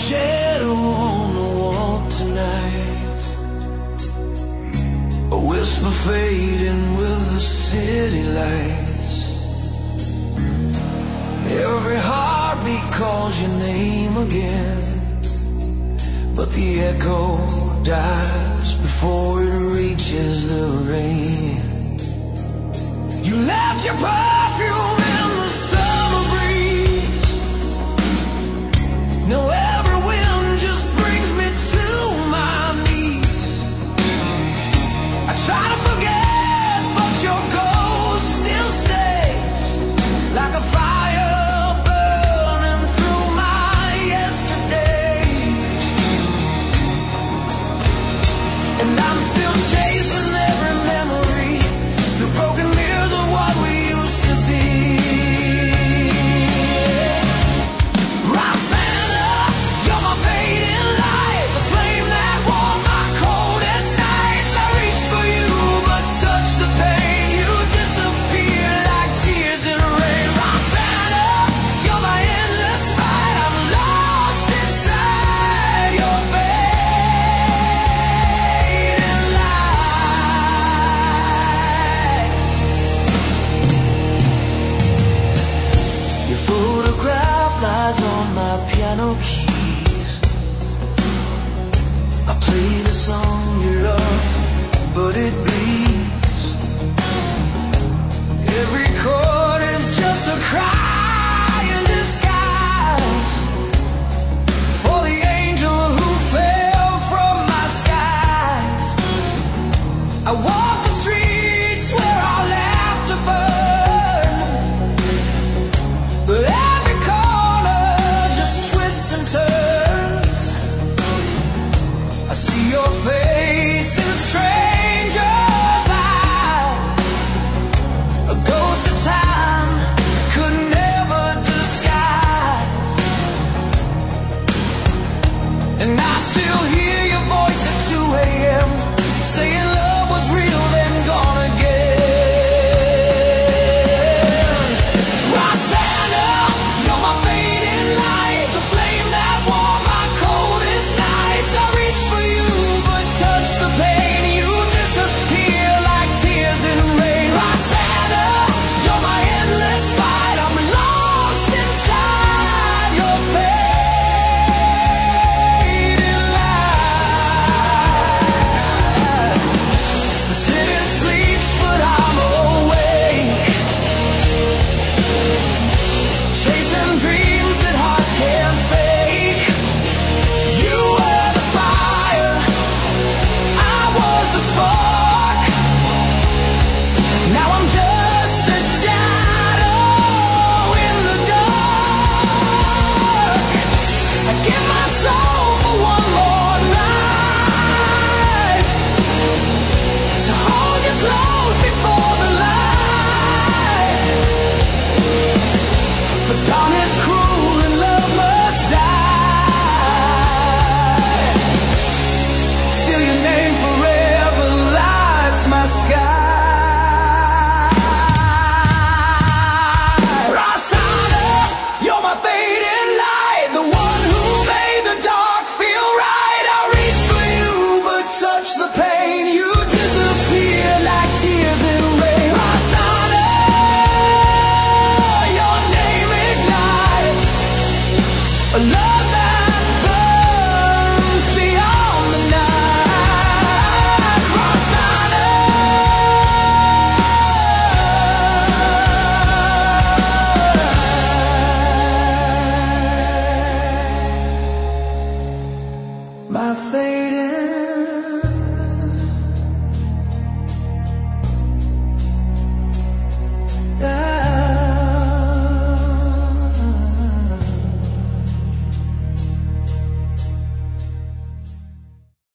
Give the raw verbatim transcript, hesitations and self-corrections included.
shadow on the wall tonight, a whisper fading with the city lights. Every heartbeat calls your name again, but the echo dies before it reaches the rain. You left your perfume in the summer breeze. No, every wind just brings me to my knees. I try to forget, but your ghost still stays like a fire burning through my yesterday. And I'm still chasing every memory through broken mirrors of what we used to be. Roxanna, you're my fading light, the flame that warm my coldest nights. I reach for you, but touch the pain, you disappear like tears in rain. Roxanna, you're my endless fight, I'm lost inside your fading light. Your photograph lies on my piano keys. I play the song you love, but it bleeds. Every chord is just a cry in disguise for the angel who fell from my skies. I walk the streets where our laughter burned, but every corner just twists and turns. I see your face in strangers' eyes, a ghost of time could never disguise. And I still hear your voice at two a m saying love was real, then gone again. Roxanna, you're my fading light, the flame that warm my coldest nights. I reach for you, but touch the pain, you disappear like tears in rain. Roxanna, you're my endless fight, I'm lost inside your fading light. The city sleeps, but I'm awake, chasing dreams that hearts can't fake. You were the fire, I was the spark. Now I'm just a shadow in the dark. I give my soul for one more night, to hold you close before the light. But dawn is cruel and love must die. Still your name forever lights my sky. Roxanna, you're my fading light, the one who made the dark feel right. I reach for you, but touch the pain, you disappear like tears in rain. Roxanna, your name ignites a love that burns beyond the night. Roxanna, my favorite.